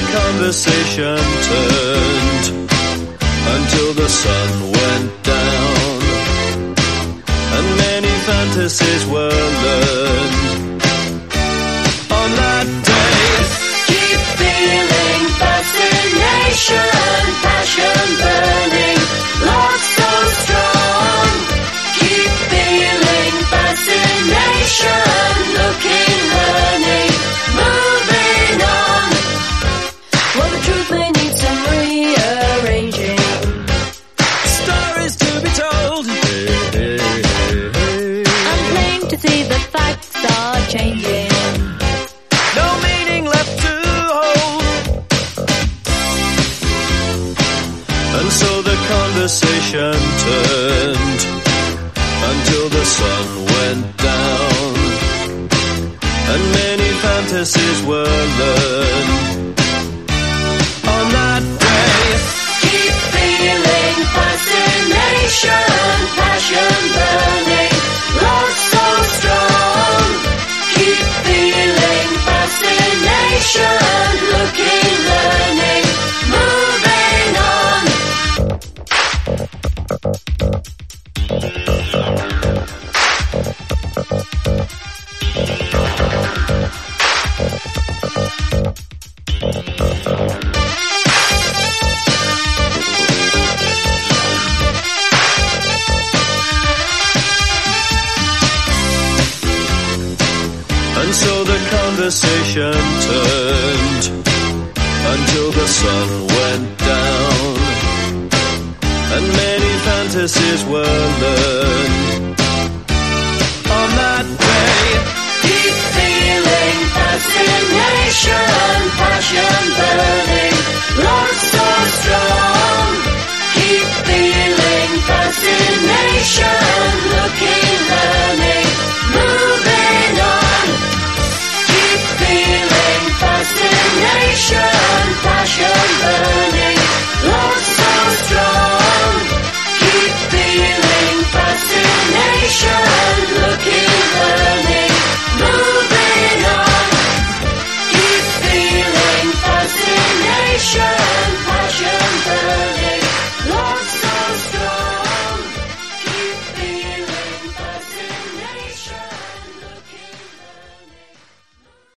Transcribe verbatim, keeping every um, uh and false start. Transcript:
conversation turned until the sun went down, and many fantasies were learned on that day. Keep feeling fascination, passion burning, love so strong. Keep feeling fascination, looking, learning, moving on. Well, the truth may need some rearranging, Stories to be told, hey, hey, hey, hey. and plain to see the facts are changing. No meaning left to hold. And so the conversation turned until the sun went down, and many fantasies were learned on that day. Keep feeling fascination, passion burning, love so strong. Keep feeling fascination, looking, learning, moving on. And so the conversation turned until the sun went down, and many fantasies were learned on that day. Keep feeling fascination, passion burning, love so strong. Keep feeling fascination, looking, learning, moving on. Keep feeling fascination, passion burning, love so strong. Keep feeling fascination.